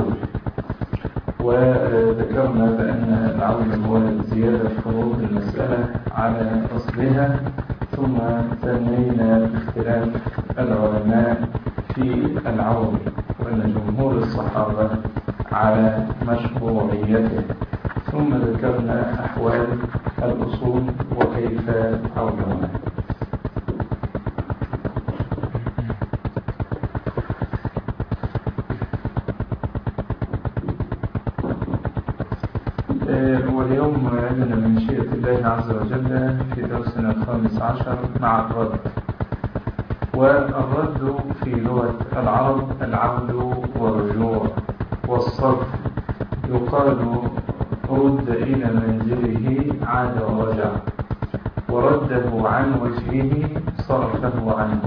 العول. وذكرنا بأن العول هو زيادة فروض المسألة على أصلها، ثم ثنينا اختلاف العلماء في العول، وأن جمهور الصحابة على مشروعيته، ثم ذكرنا أحوال الأصول وكيف عولها. واليوم عندنا من مشيئة الله عز وجل في درسنا 15 مع الرد. والرد في لغة العرب العود والرجوع والصرف. يقال رد إلى منزله عاد ورجع، ورده عن وجهه صرفه عنه.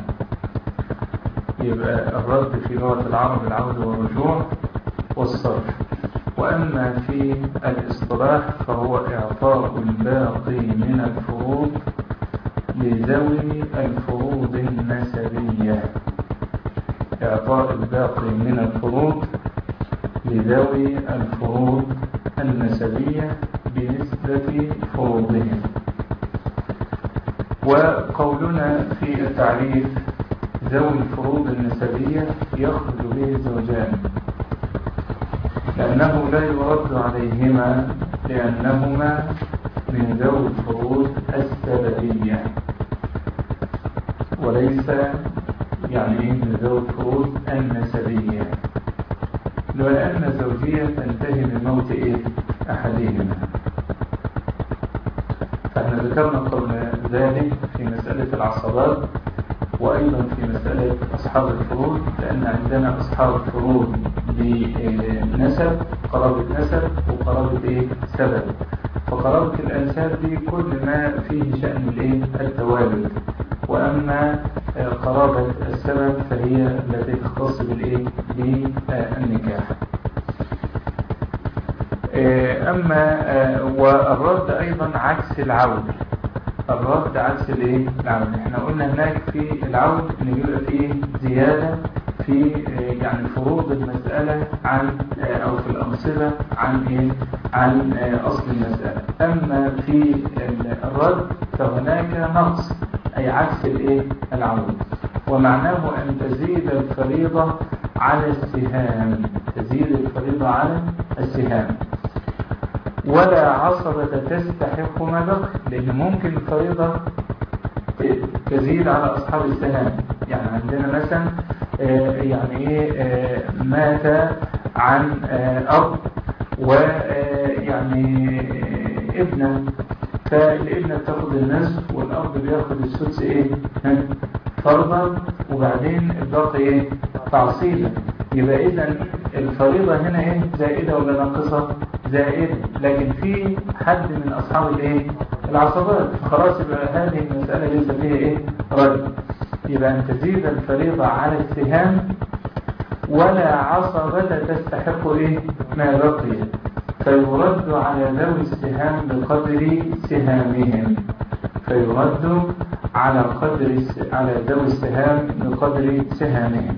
يبقى الرد في لغة العرب العود والرجوع والصرف. وأما في الاصطلاح فهو إعطاء الباقي من الفروض لذوي الفروض النسبية. إعطاء الباقي من الفروض لذوي الفروض النسبية بنسبة فروضهم. وقولنا في التعريف ذوي الفروض النسبية يخرج به الزوجان، لأنه لا يرد عليهما لأنهما من ذوي الفروض السببية، وليس يعني من ذوي الفروض النسبية، لأن الزوجية تنتهي بموت أحدهما. فاحنا ذكرنا قبل ذلك في مسألة العصبات، وأيضا في مسألة أصحاب الفروض، لأن عندنا أصحاب الفروض بنسب، قرابة نسب وقرابة سبب. فقرابة الأنساب دي كل ما فيه شأن التوالد، وأما قرابة السبب فهي التي تختص بالنكاح. أما والرد أيضا عكس العود. الرد عكس العود. احنا قلنا هناك في العود ان بيبقى فيه زيادة في يعني فروض المسألة عن او في الأنصبة عن أصل المسألة. أما في الرد فهناك نقص، أي عكس العود. ومعناه أن تزيد الفريضة على السهام، تزيد الفريضة على السهام، ولا عصبة تستحق ما بقي، لأن ممكن الفريضة تزيد على أصحاب السهام. يعني عندنا مثلا مات عن أب ويعني ابنه، فالابنة بتاخد النصف والأب بياخد السدس فرضا، وبعدين الباقي تعصيبا. يبقى إذن الفريضة هنا زائدة ولا ناقصة؟ زائدة. لكن في حد من أصحاب العصبات، خلاص يبقى هذه المسألة ليس فيها رد. يبقى أن تزيد الفريضة على السهام ولا عصبة تستحق ما بقي، فيرد على ذوي السهام بقدر سهامهم، فيرد على ذوي السهام بقدر سهامهم.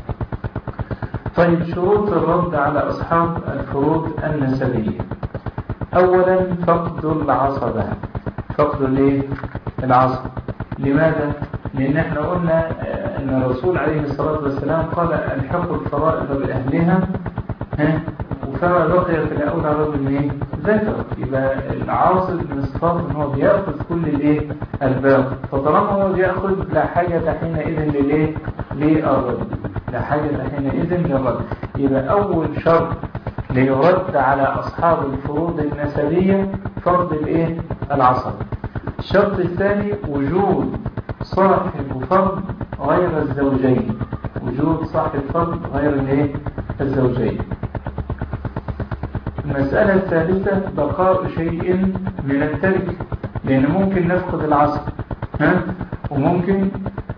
طيب، شروط الرد على أصحاب الفروض النسبية. أولا فقد العصبة. فقد العصبة. لماذا؟ لأن احنا قلنا أن الرسول عليه الصلاة والسلام قال الحقوا الفرائض بأهلها، فما بقي في الأولى رجل ذكر. يبقى العاصب من صفاته ان هو بيأخذ كل الباقي. فطالما هو بيأخذ لا حاجة حينئذ للرد، لا حاجة حينئذ للرد. يبقى أول شرط ليرد على أصحاب الفروض النسبية فرض العصب. الشرط الثاني وجود صاحب فرض غير الزوجين، وجود صاحب فرض غير الزوجين. المسألة الثالثة بقاء شيء من الترك، لأن ممكن نفقد العصب وممكن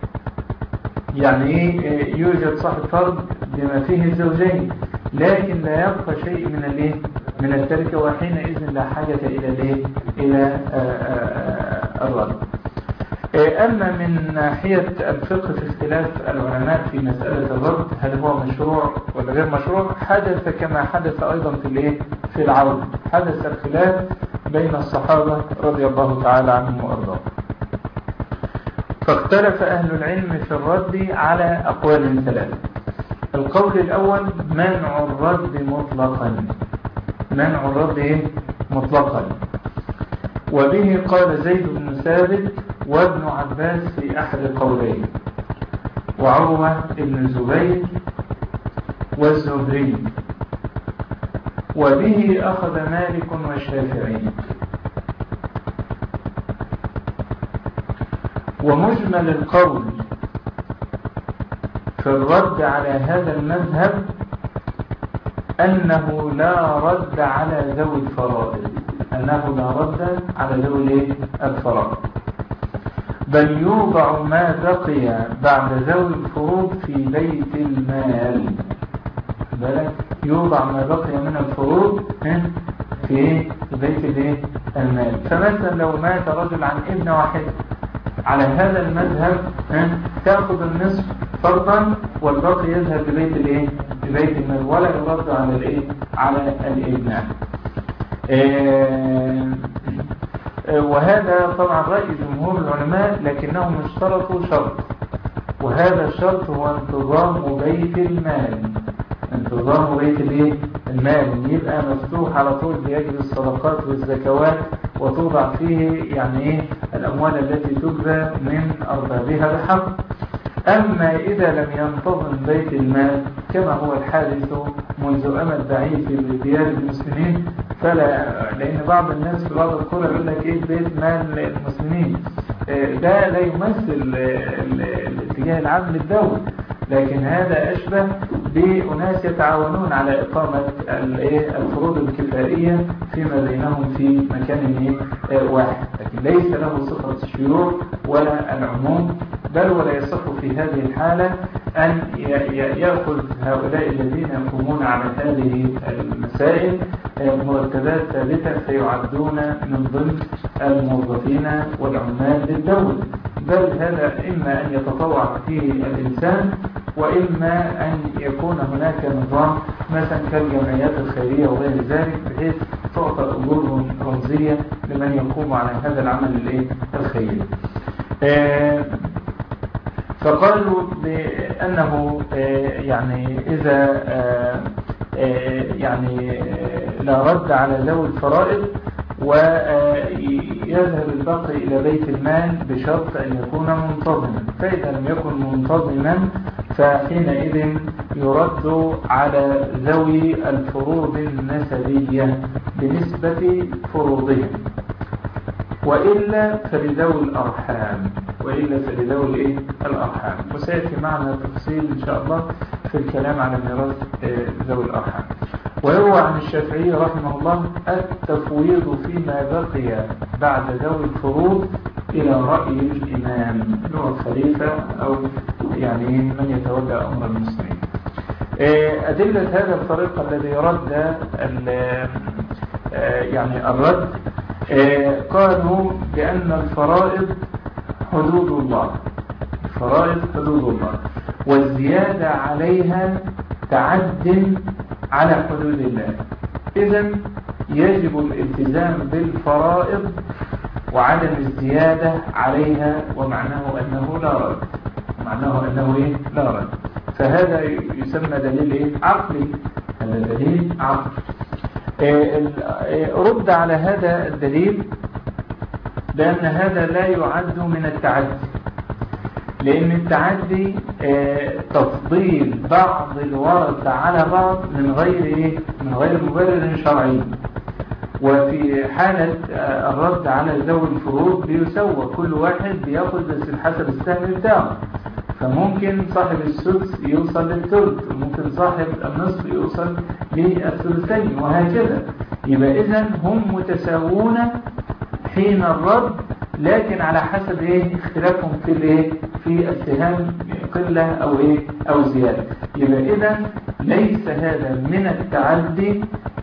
يوجد صاحب فرض بما فيه الزوجين، لكن لا يبقى شيء من الترك، وحينئذ لا حاجة إلى الرد. أما من ناحية الفقه في اختلاف العلماء في مسألة الرد هل هو مشروع ولا غير مشروع، حدث كما حدث أيضا في العودة، حدث الخلاف بين الصحابة رضي الله تعالى عنهم وأرضاهم. فاختلف أهل العلم في الرد على أقوال ثلاثة. القول الأول منع الرد مطلقا، منع الرد مطلقا، وبه قال زيد بن ثابت وابن عباس في أحد القولين، وعروة بن الزبير والزهري، وبه أخذ مالك والشافعي. ومجمل القول في الرد على هذا المذهب أنه لا رد على ذوي الفرائض، أنه لا رد على ذوي الفرائض، بل يوضع ما بقي بعد ذوي الفروض في بيت المال. يوضع ما بقي من الفروض في بيت المال. فمثلا لو مات رجل عن ابن واحد، على هذا المذهب تأخذ النصف فرضا والباقي يذهب لبيت المال ولا يرد على الابن. وهذا طبعا رأي جمهور العلماء، لكنهم اشترطوا شرط، وهذا الشرط هو انتظام بيت المال. انتظام بيت المال يبقى مفتوح على طول بيجري الصدقات والزكوات وتوضع فيه الأموال التي تجزى من أربابها بحق. أما إذا لم ينتظم بيت المال كما هو الحادث منذ أمد بعيد في ديار المسلمين، لأن بعض الناس في بعض القرى يقول لك بيت مال المسلمين، ده لا يمثل الاتجاه العام للدولة، لكن هذا أشبه بأناس يتعاونون على إقامة الفروض الكفائية فيما بينهم في مكان واحد، لكن ليس له صفة الشيوع ولا العموم، بل ولا يصح في هذه الحالة أن يأخذ هؤلاء الذين يقومون على هذه المسائل مرتبات ثابتة فيعدون من ضمن الموظفين والعمال للدولة، بل هذا إما أن يتطوع فيه الإنسان وإما أن يكون هناك نظام مثلا كالجمعيات الخيرية وغير ذلك، بحيث تعطى أجور رمزية لمن يقوم على هذا العمل الخيري. فقالوا بأنه إذا لا رد على ذوي الفرائض ويذهب الباقي إلى بيت المال بشرط أن يكون منتظما، فإذا لم يكن منتظما فحينئذ يرد على ذوي الفروض النسبية بنسبة فروضهم، وإلا فلذوي الأرحام، الأرحام. وسيأتي معنا تفصيل إن شاء الله في الكلام على ميراث ذوي الأرحام. ويروى عن الشافعي رحمه الله التفويض فيما بقي بعد ذوي الفروض إلى رأي الإمام هو الخليفة أو من يتولى أمر المسلمين. أدلة هذا الطريق الذي رد الرد قالوا بأن الفرائض حدود الله، والزيادة عليها تعد على حدود الله، إذن يجب الالتزام بالفرائض وعدم الزيادة عليها، ومعناه أنه لا رد. فهذا يسمى دليل عقلي، هذا دليل عقلي. رد على هذا الدليل بأن هذا لا يعد من التعدي، لأن التعدي تفضيل بعض الورثة على بعض من غير مبرر شرعي. وفي حالة الرد على ذوي الفروض بيسوى، كل واحد بياخذ بس حسب السهم بتاعه، فممكن صاحب السدس يوصل للثلث، وممكن صاحب النصف يوصل للثلثين، وهكذا. يبقى إذن هم متساوون حين الرد، لكن على حسب اختلافهم في السهام، قلة أو زيادة. يبقى إذن ليس هذا من التعدي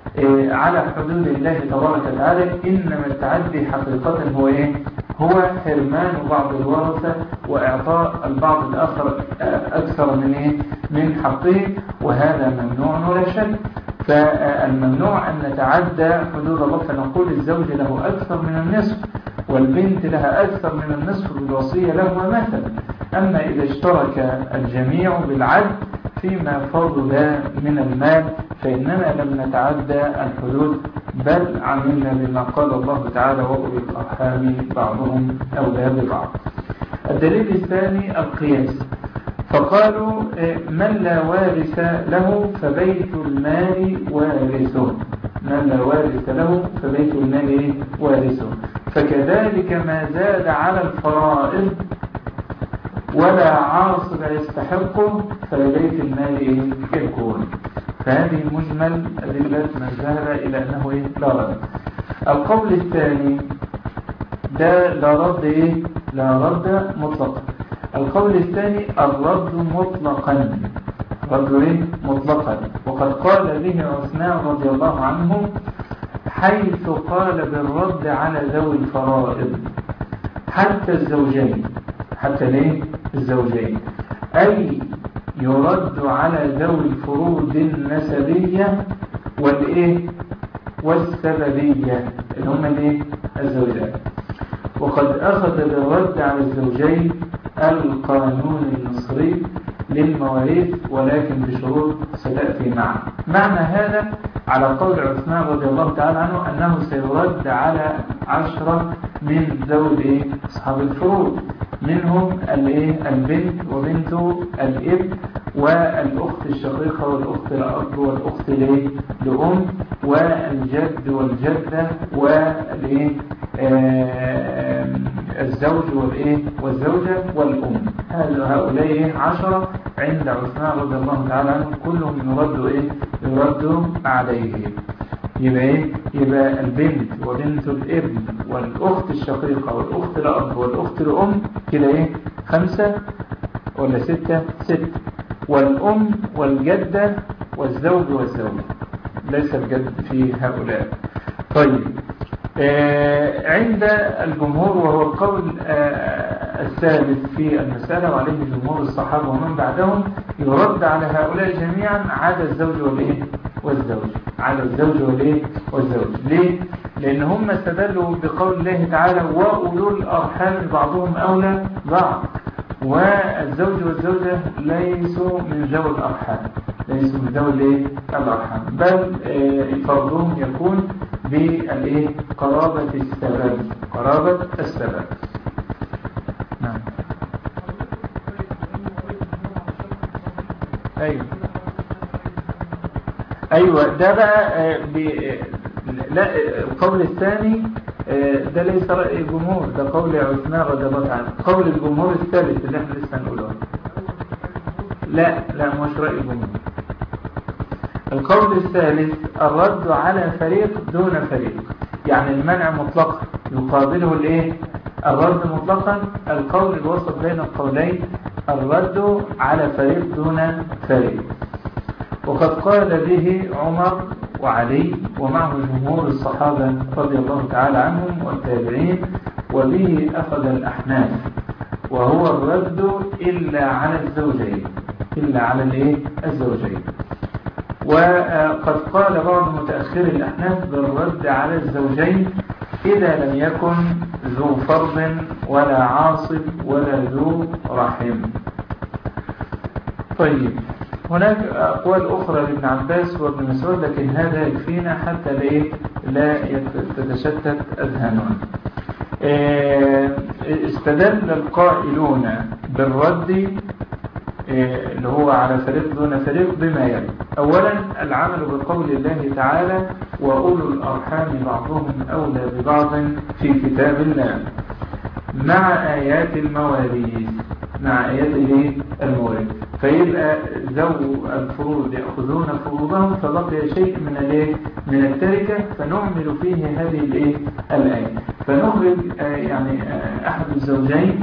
على حدود الله تبارك وتعالى، إنما التعدي حقيقة هو إيه؟ هو حرمان بعض الورثة وإعطاء البعض الآخر أكثر من إيه؟ من حقه، وهذا ممنوع ولا شك. فالممنوع أن نتعدى حدود الله، فنقول الزوج له أكثر من النصف والبنت لها أكثر من النصف بالوصية له مثلا. أما إذا اشترك الجميع بالعدل فيما فضل من المال فإننا لم نتعدى الحدود، بل عملنا بما قال الله تعالى وأولي الأرحام بعضهم أولى ببعض. الدليل الثاني القياس، فقالوا من لا وارث له فبيت المال وارثه، من لا وارث له فبيت المال وارثه، فكذلك ما زاد على الفرائض ولا عاصب يستحقه فلبيت المال يكون. فهذه مجمل أدلة من ذهب إلى أنه لا رد. القول الثاني ده لا رد لا رد مطلقا. القول الثاني الرد مطلقا، رد مطلقا، وقد قال به عثمان رضي الله عنه حيث قال بالرد على ذوي الفرائض حتى الزوجين، حتى الزوجين، أي يرد على ذوي الفروض النسبية والسببية اللي هم الزوجات. وقد أخذ بالرد على الزوجين القانون المصري للمواريث، ولكن بشروط ستأتي معه. معنى هذا على قول عثمان رضي الله تعالى عنه أنه سيرد على 10 من ذوي أصحاب الفروض، منهم البنت وبنت الابن والأخت الشقيقة والأخت الأب والأخت لأم والجد والجدة الزوج والزوجة والأم. هؤلاء 10 عند عثمان رضي الله تعالى عنه كلهم يرد عليه. يبقى البنت وبنت الابن والأخت الشقيقة والأخت الأب والأخت الأم كده 5 ولا 6 والأم والجدة والزوج والزوجة، ليس الجد في هؤلاء. طيب عند الجمهور وهو القول الثالث في المسألة وعليه جمهور الصحابة ومن بعدهم، يرد على هؤلاء جميعا عدا الزوج والزوج، على الزوج والزوج. ليه؟ لأن هم استدلوا بقول الله تعالى وأولو الأرحام بعضهم أولى بعض، والزوج والزوجة ليسوا من ذوي الأرحام، ليسوا من ذوي الأرحام، بل فرضهم يكون بقرابة السبب، قرابة السبب. نعم. أيوة ده بقى لا، القول الثاني ده ليس رأي الجمهور، ده قول عثمان رضي الله عنه. قول الجمهور الثالث اللي احنا لسه نقوله لا مش رأي الجمهور. القول الثالث الرد على فريق دون فريق، يعني المنع مطلقا يقابله الرد مطلقا. القول الوسط بين القولين الرد على فريق دون فريق، وقد قال به عمر وعلي ومعه جمهور الصحابة رضي الله تعالى عنهم والتابعين، وبه أخذ الأحناف، وهو الرد إلا على الزوجين، إلا على الزوجين. وقد قال بعض متأخر الأحناف بالرد على الزوجين إذا لم يكن ذو فرض ولا عاصب ولا ذو رحم. طيب هناك أقوال أخرى لابن عباس وابن مسعود، لكن هذا يكفينا حتى لا تتشتت أذهاننا. استدل القائلون بالرد اللي هو على فريق دون فريق بما يلي. أولا العمل بقول الله تعالى وأولو الأرحام بعضهم أولى ببعض في كتاب الله، مع آيات المواريث، مع آيات المواريث. فيبقى ذو الفروض يأخذون فروضهم، فبقي شيء من التركة فنعمل فيه هذه الآية، فنخرج يعني أحد الزوجين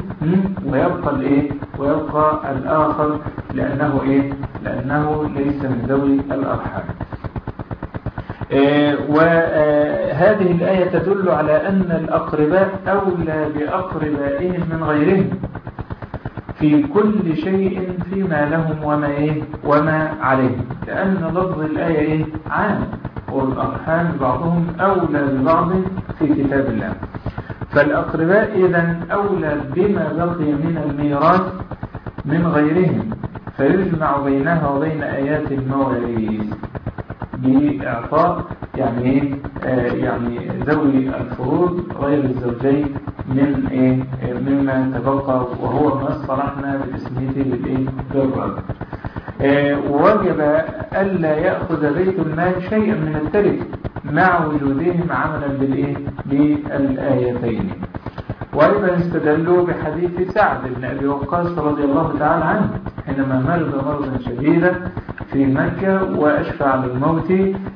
ويبقى الآخر لأنه ليس من ذوي الأرحام. وهذه الآية تدل على أن الأقرباء أولى بأقربائهم من غيرهم في كل شيء فيما لهم وما عليهم، لأن لفظ الآية عام، والأرحام بعضهم أولى ببعض في كتاب الله. فالأقرباء إذن أولى بما بقي من الميراث من غيرهم، فيجمع بينها وبين آيات المواريث بإعطاء يعني ذوي الفروض غير الزوجين مما تبقى، وهو ما اصطلحنا باسمه بالرد. ووجب ألا يأخذ بيت المال شيئا من التركة مع وجودهم عملا بالآيتين. وأيضا استدلوا بحديث سعد بن أبي وقاص رضي الله تعالى عنه حينما مرض مرضا شديدا في مكة وأشفع للموت،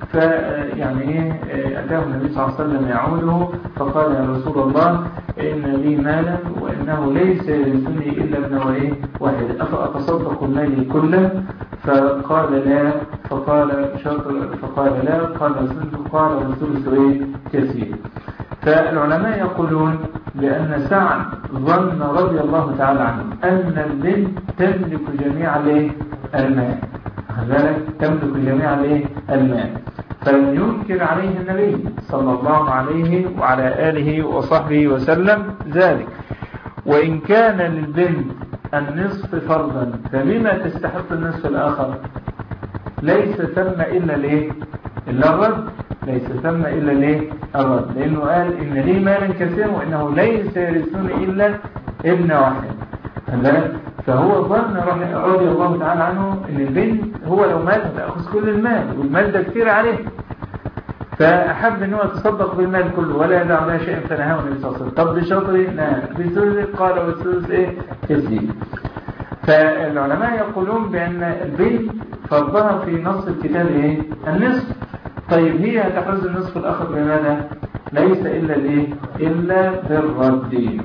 أتاه النبي صلى الله عليه وسلم يعوده فقال: يا رسول الله، إن لي مالا وإنه ليس يرثني إلا ابن واحد، أفأتصدق مالي كله؟ فقال لا. فقال لا. قال الثلث كثير. فالعلماء يقولون بأن سعد ظن رضي الله تعالى عنه أن البنت تملك جميع المال، تملك جميع المال، فلم ينكر عليه النبي صلى الله عليه وعلى آله وصحبه وسلم ذلك. وإن كان للبنت النصف فرضا فلما تستحق النصف الآخر؟ ليس ثم إلا الرد، ليس ثم إلا الرد، لأنه قال: إن لي مالا كثيرا وإنه ليس يرثني إلا ابن واحد. فهو ظن رضي الله تعالى عنه إن البنت هو لو مات تأخذ كل المال، والمال ده كتير عليه، فأحب أنه يتصدق بالمال كله ولا يدع لها شيئا، فنهاه النبي صلى الله عليه وسلم. طب بشطري؟ نعم. بثلث؟ قال: والثلث كثير. فالعلماء يقولون بأن البنت فرضها في نص الكتاب النصف. طيب هي هتحرز النصف الآخر بماذا؟ ليس إلا بالرد.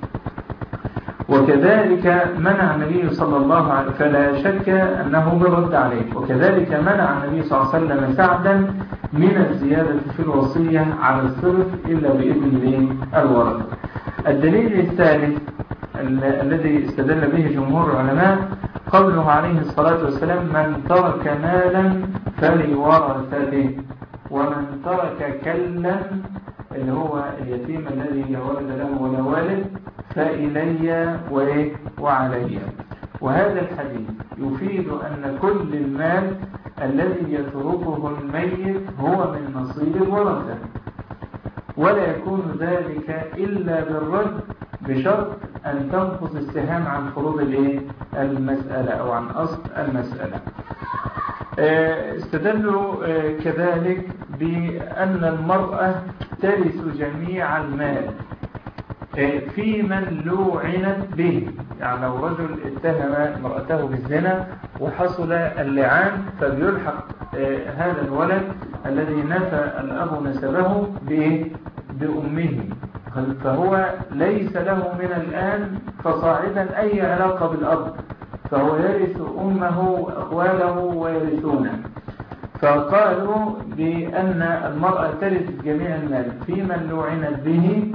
وكذلك منع النبي صلى الله عليه وسلم، فلا شك أنه بالرد عليه. وكذلك منع النبي صلى الله عليه وسلم سعدا من الزيادة في الوصية على الثلث إلا بإذن الورثة. الدليل الثالث الذي استدل به جمهور العلماء قوله عليه الصلاة والسلام: من ترك مالا فلورثته، ومن ترك كلا اللي هو اليتيم الذي لا ولد له ولا والد فإلي وعلي. وهذا الحديث يفيد أن كل المال الذي يتركه الميت هو من نصيب الورثة، ولا يكون ذلك إلا بالرد بشرط أن تنقص السهام عن فروض المسألة أو عن أصل المسألة. استدلوا كذلك بأن المرأة ترث جميع المال في من لوعنت به، يعني لو رجل اتهم امرأته بالزنا وحصل اللعان فبيلحق هذا الولد الذي نفى الأب نسبه بأمه، فهو ليس له من الآن فصاعدا أي علاقة بالأب، فهو يرث أمه وأخواله ويرثونه. فقالوا بأن المرأة ترث جميع المال في من لوعنت به،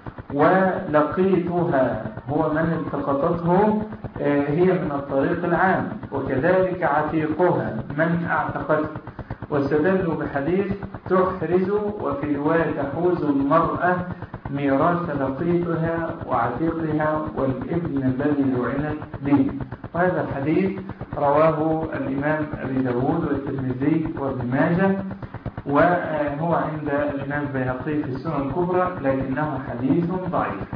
ولقيتها هو من التقطته هي من الطريق العام، وكذلك عتيقها من اعتقته. واستدلوا بحديث تحرز وفي رواية تحوز المرأة ميراث لقيتها وعتيقها والابن الذي لعنت به. وهذا الحديث رواه الإمام أبي داود والترمذي وابن ماجه، وهو عند الإمام البيهقي في السنن الكبرى، لكنه حديث ضعيف.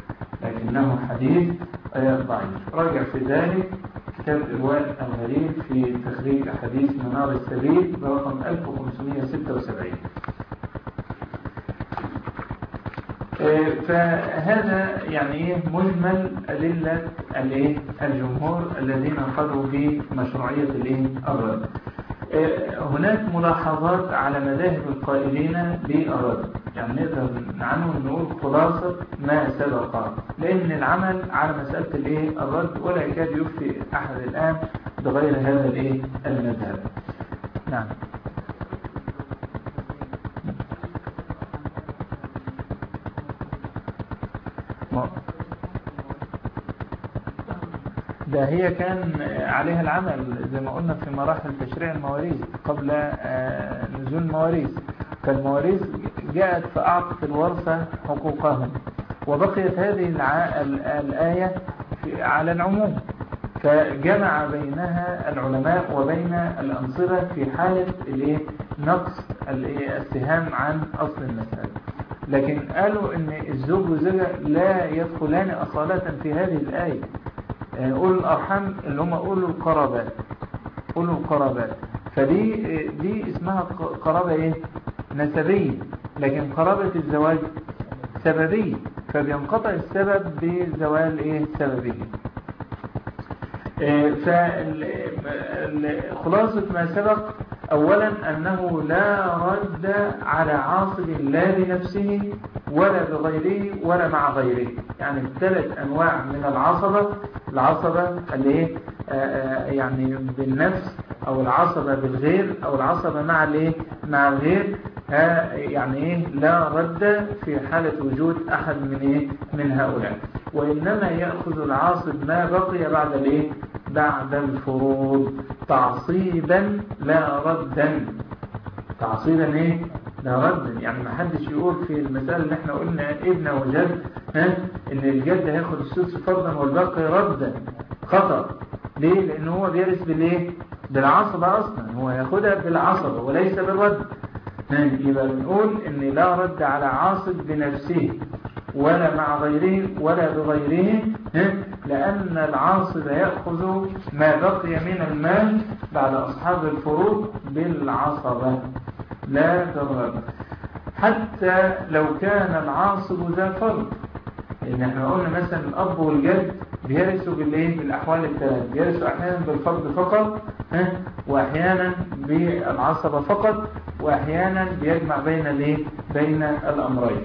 راجع في ذلك كتاب إرواء الغريب في تخريج أحاديث منار السبيل برقم 1576. فهذا مجمل أدلة الجمهور الذين قالوا بمشروعية الرد. هناك ملاحظات على مذاهب القائلين بالرد، نقدر عنه نقول خلاصة ما سبق، لأن العمل على مسألة الرد ولا يكاد يفتي أحد الآن بغير هذا المذهب. نعم. ده هي كان عليها العمل زي ما قلنا في مراحل تشريع المواريث قبل نزول المواريث. فالمواريث جاءت فأعطت الورثة حقوقهم، وبقيت هذه الآية على العموم، فجمع بينها العلماء وبين الأنصبة في حالة نقص السهام عن أصل المسألة. لكن قالوا ان الزوج والزوجة لا يدخلان أصالة في هذه الآية. أولو الأرحام اللي هم أولو القرابات، فدي اسمها قرابة نسبية، لكن قرابة الزواج سببية، فبينقطع السبب بزوال سببية. فخلاصة ما سبق أولا أنه لا رد على عاصب لا بنفسه ولا بغيره ولا مع غيره. يعني الثلاث أنواع من العصبة اللي يعني بالنفس، أو العصبة بالغير، أو العصبة مع الغير، يعني لا رد في حالة وجود أحد من هؤلاء، وإنما يأخذ العاصب ما بقي بعد الفروض تعصيبا لا ردا. تعصيبا لا ردا، يعني ما حدش يقول في المسألة اللي احنا قلنا ابن وجد ان الجد هياخد السدس فرضا والباقي ردا. خطأ. ليه؟ لأنه هو بيرث بالعصبة أصلا، هو ياخدها بالعصبة وليس بالرد. يبقى بنقول ان لا رد على عاصب بنفسه ولا مع غيره ولا بغيره، لأن العاصب يأخذ ما بقي من المال بعد أصحاب الفروض بالعصبة لا بالرد، حتى لو كان العاصب ذا فرض. لأن احنا قلنا مثلا الأب والجد بيرثوا بالأحوال الثلاث، بيرثوا أحيانا بالفرض فقط، وأحيانا بالعصبة فقط، وأحيانا بيجمع بين الأمرين،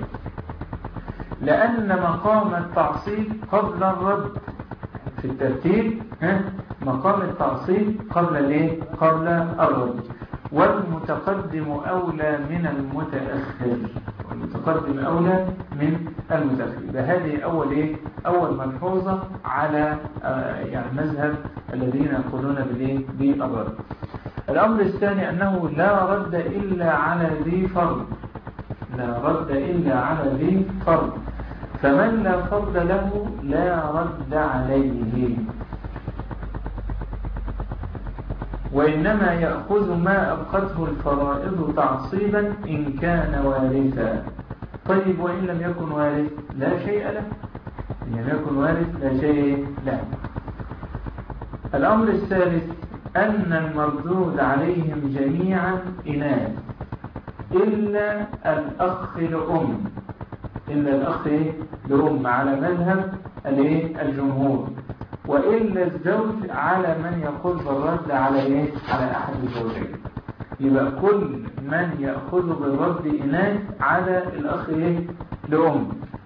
لأن مقام التعصيب قبل الرد في الترتيب. مقام التعصيب قبل الرد، والمتقدم أولى من المتأخر. والمتقدم أولى من المتأخر. بهذه أول ملحوظة على يعني مذهب الذين يقولون بالرد. الأمر الثاني أنه لا رد إلا على ذي فرض. لا رد إلا على ذي فرض، فمن لا فرض له لا رد عليه، وإنما يأخذ ما أبقته الفرائض تعصيبا إن كان وارثا. طيب وإن لم يكن وارث لا شيء له. إن لم يكن وارث لا شيء له. الأمر الثالث أن المردود عليهم جميعا إناث إلا الأخ لأم. إلا الأخ لأم على مذهب الجمهور، وإلا الزوج على من يقول بالرد على أحد الزوجين. يبقى كل من يأخذ بالرد إناث على الأخ لأم،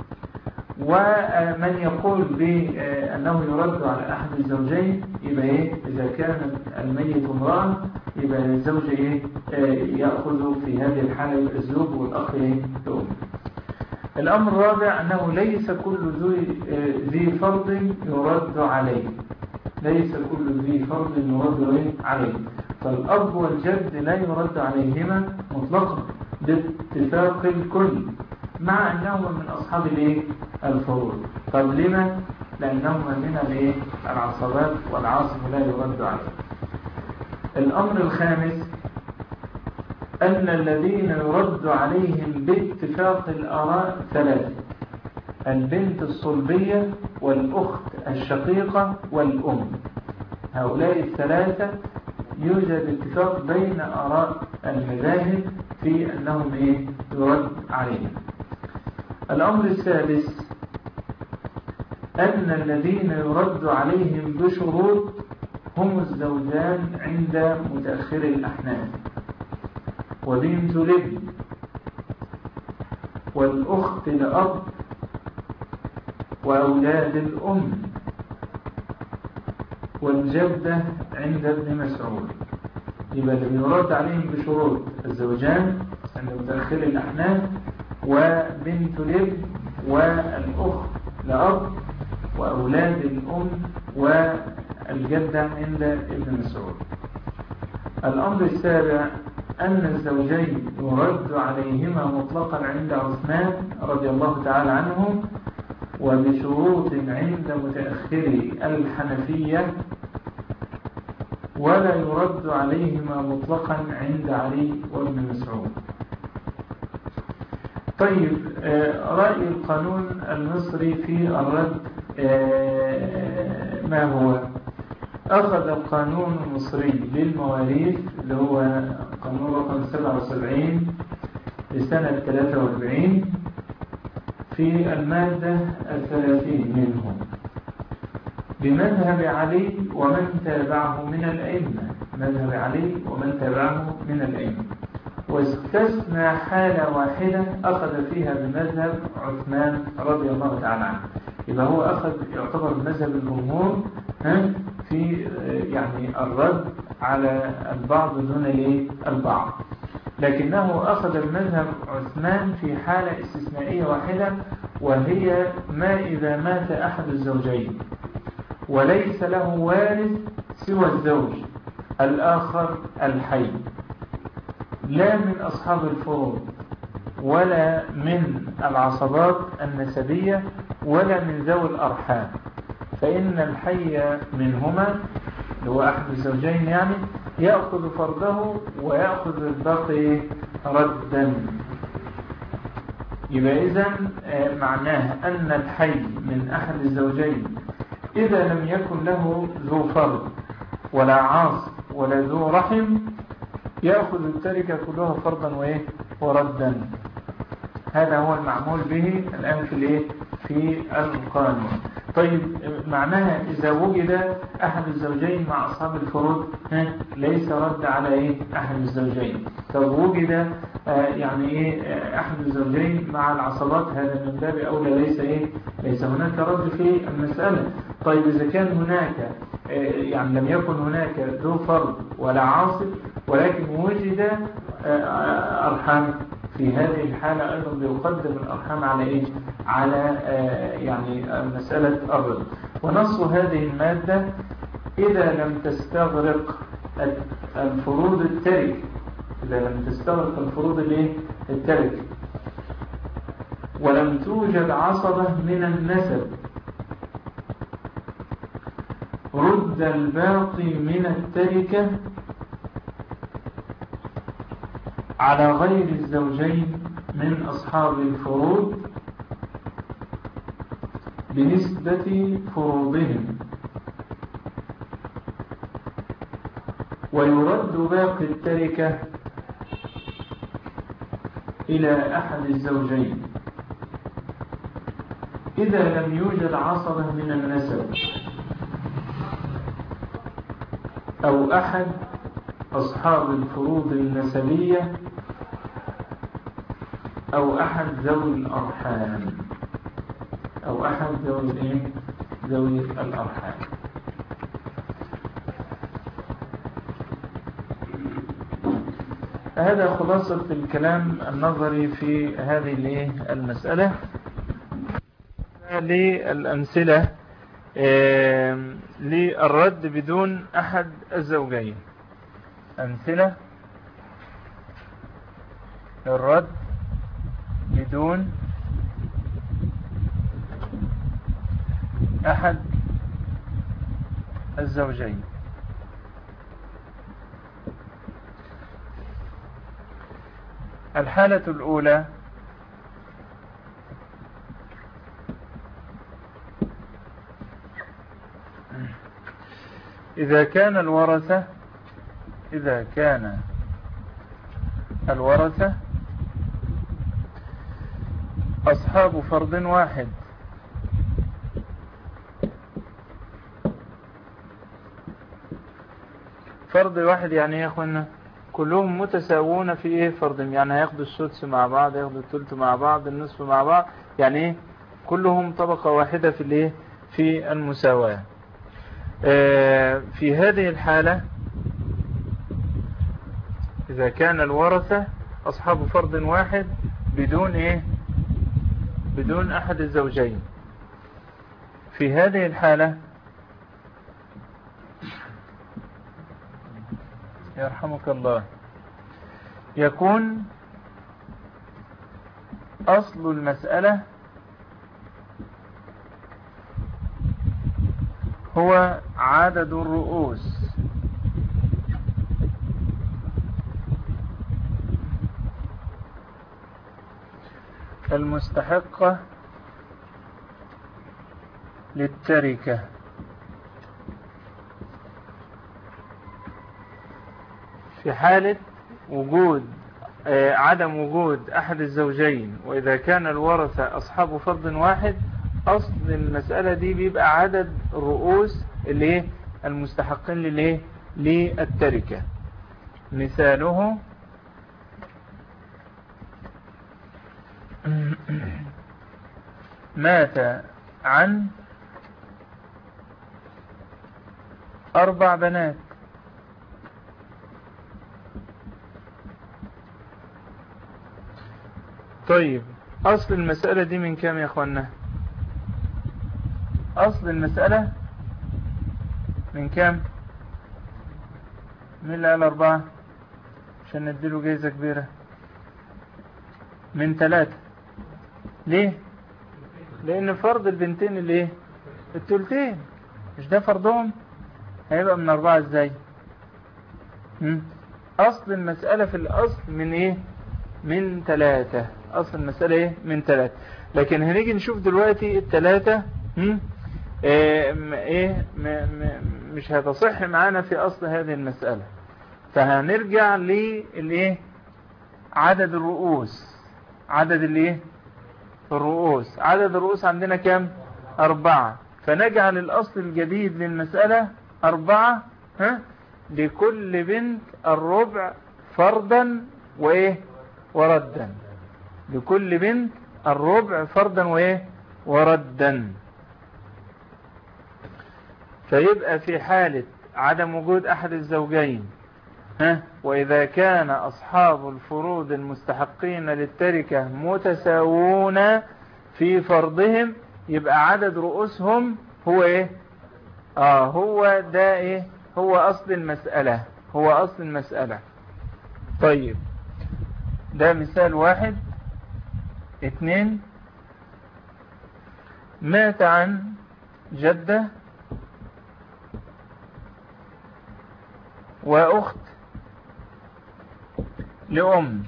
ومن يقول بأنه يرد على أحد الزوجين يبقى إذا كان الميت امرأة يبقى الزوج يأخذ في هذه الحالة الزوج والأخ لأم. الأمر الرابع أنه ليس كل ذي فرض يرد عليه. ليس كل ذي فرض يرد عليه، فالأب والجد لا يرد عليهما مطلقا باتفاق الكل، مع أنهما من أصحاب الفروض. طب لما؟ لأنهما من العصبات، والعاصب لا يرد عليه. الأمر الخامس أن الذين يرد عليهم باتفاق الآراء ثلاثة: البنت الصلبية والأخت الشقيقة والأم. هؤلاء الثلاثة يوجد اتفاق بين آراء المذاهب في أنهم يرد عليهم. الأمر السادس أن الذين يرد عليهم بشروط هم الزوجان عند متأخر الأحناف، وبنت الابن، والأخت الأب، وأولاد الأم، والجدة عند ابن مسعود. يبقى اللي يرد عليهم بشروط الزوجان عند متأخر الأحناف، وبنت الابن، والأخت الأب، وأولاد الأم، الجدة عند ابن مسعود. الأمر السابع أن الزوجين يرد عليهما مطلقا عند عثمان رضي الله تعالى عنه، وبشروط عند متأخري الحنفية، ولا يرد عليهما مطلقا عند علي وابن مسعود. طيب، رأي القانون المصري في الرد ما هو؟ أخذ القانون المصري للمواريث اللي هو قانون رقم 77 لسنة 43 في المادة 30 منه بمذهب علي ومن تابعه من الأئمة، مذهب علي ومن تابعه من الأئمة، واستثنى حالة واحدة أخذ فيها بمذهب عثمان رضي الله تعالى عنه. يبقى هو أخذ يعتبر مذهب الجمهور في يعني الرد على البعض دون البعض، لكنه أخذ المذهب عثمان في حالة استثنائية واحدة، وهي ما إذا مات أحد الزوجين وليس له وارث سوى الزوج الآخر الحي، لا من أصحاب الفروض ولا من العصبات النسبية ولا من ذوي الأرحام، فإن الحي منهما اللي هو أحد الزوجين يعني يأخذ فرضه ويأخذ الباقي ردا. يبقى إذن معناه أن الحي من أحد الزوجين إذا لم يكن له ذو فرض ولا عاص ولا ذو رحم يأخذ التركة كلها فرضا وردا. هذا هو المعمول به الآن في القانون. طيب، معناها إذا وجد أحد الزوجين مع أصحاب الفروض ليس رد على أحد الزوجين. طب وجد يعني أحد الزوجين مع العصبات، هذا من باب أولى ليس هناك رد في المسألة. طيب، إذا كان هناك يعني لم يكن هناك ذو فرض ولا عاصب ولكن وجد أرحام، في هذه الحالة أيضا بيقدم الأرحام على يعني مسألة الرد. ونص هذه المادة إذا لم تستغرق الفروض التركة، إذا لم تستغرق الفروض التركة ولم توجد عصبة من النسب رد الباقي من التركة على غير الزوجين من أصحاب الفروض بنسبة فروضهم، ويرد باقي التركة إلى أحد الزوجين إذا لم يوجد عصبة من النسب أو أحد أصحاب الفروض النسبية أو أحد ذوي الأرحام أو أحد ذوي الأرحام. هذا خلاصة الكلام النظري في هذه المسألة. للأمثلة للرد بدون أحد الزوجين، أمثلة للرد بدون أحد الزوجين. الحالة الأولى إذا كان الورثة أصحاب فرض واحد، فرض واحد يعني يا أخوانا كلهم متساوون في فرضهم، يعني هياخدوا السدس مع بعض، ياخدوا الثلث مع بعض، النصف مع بعض، يعني كلهم طبقة واحدة في المساواة. في هذه الحالة إذا كان الورثة أصحاب فرض واحد بدون أحد الزوجين، في هذه الحالة يرحمك الله، يكون أصل المسألة هو عدد الرؤوس المستحقة للتركة في حالة وجود عدم وجود أحد الزوجين، وإذا كان الورثة أصحاب فرض واحد، أصل المسألة دي بيبقى عدد الرؤوس اللي المستحقين للتركة. مثاله مات عن 4 بنات، طيب أصل المسألة دي من كام يا أخوانا؟ أصل المسألة من كام؟ من اللي قال 4 عشان نديله جايزة كبيرة؟ من 3. ليه؟ لأن فرض البنتين اللي التلتين، مش ده فرضهم؟ هيبقى من 4 ازاي؟ أصل المسألة في الأصل من من 3. أصل المسألة من 3. لكن هنيجي نشوف دلوقتي 3 مش هتصح معانا في أصل هذه المسألة، فهنرجع عدد الرؤوس. عدد الرؤوس، عدد الرؤوس عندنا كام؟ 4. فنجعل الأصل الجديد للمسألة 4 لكل بنت الربع فرضا وردا. لكل بنت الربع فرضا وردا. فيبقى في حالة عدم وجود أحد الزوجين وإذا كان أصحاب الفروض المستحقين للتركة متساوون في فرضهم، يبقى عدد رؤوسهم هو هو ده هو أصل المسألة. هو أصل المسألة. طيب ده مثال 1. 2 مات عن جدة وأخت لأم.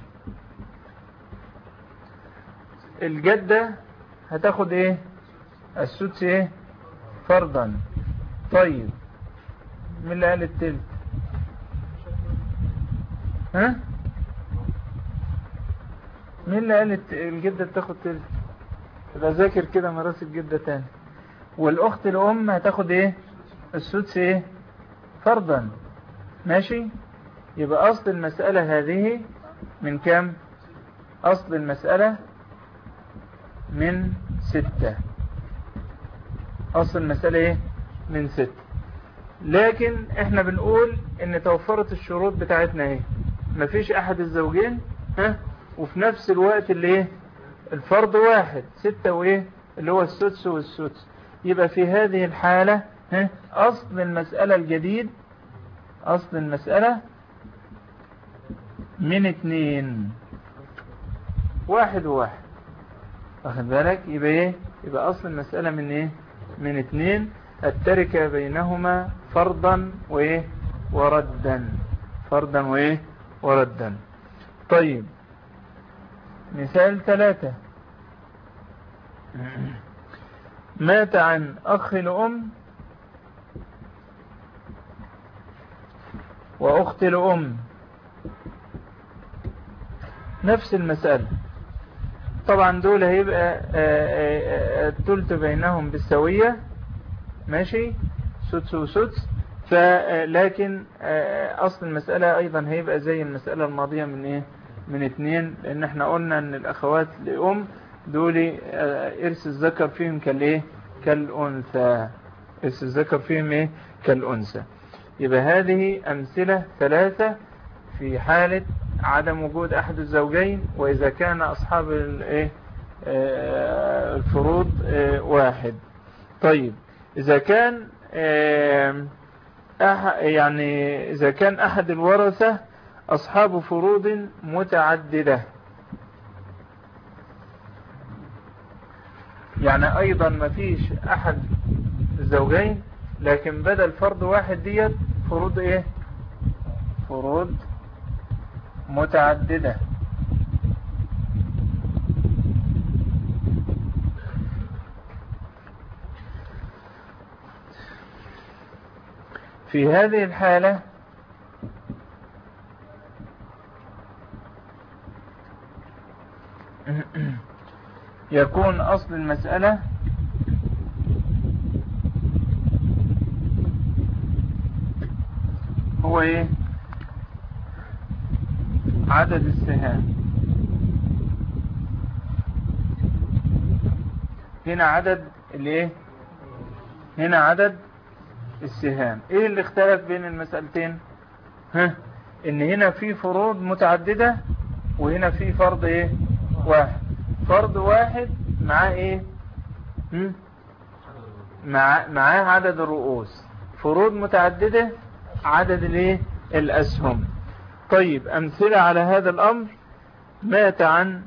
الجدة هتاخد السدس فرضا. طيب من اللي قال التلت؟ مين اللي قال الجدة تاخد تلت؟ يبقى ذاكر كده مراس الجدة تاني. والأخت الأم هتاخد السدس فرضا. ماشي. يبقى أصل المسألة هذه من كام؟ أصل المسألة من 6. أصل المسألة من 6. لكن احنا بنقول ان توفرت الشروط بتاعتنا مفيش أحد الزوجين وفي نفس الوقت الفرض 1 6 اللي هو السدس والسدس. يبقى في هذه الحالة أصل المسألة الجديد، أصل المسألة من 2. 1 و1. واخد بالك؟ يبقى أصل المسألة من 2. التركة بينهما فرضا وردا. فرضا وردا. طيب مثال 3. مات عن أخ لأم وأخت لأم. نفس المسألة. طبعا دول هيبقى الثلث بينهم بالسوية. ماشي. سدس وسدس. لكن أصل المسألة أيضا هيبقى زي المسألة الماضية من 2، لأن احنا قلنا أن الأخوات لأم دول إرث الذكر فيهم كالأنثى. إرث الذكر فيهم كالأنثى. يبقى هذه أمثلة 3 في حالة عدم وجود أحد الزوجين، وإذا كان أصحاب الفروض 1. طيب إذا كان يعني إذا كان أحد الورثة أصحاب فروض متعددة، يعني أيضا ما فيش أحد الزوجين لكن بدل فرض واحد ديت فروض إيه؟ فروض متعددة. في هذه الحالة يكون أصل المسألة هو إيه؟ عدد السهام. هنا عدد الإيه؟ هنا عدد السهام. إيه اللي اختلف بين المسألتين؟ إن هنا في فروض متعددة وهنا في فرض إيه؟ واحد. فرض واحد معاه إيه؟ معاه عدد الرؤوس. فروض متعددة عدد الإيه؟ الأسهم. طيب أمثلة على هذا الأمر: مات عن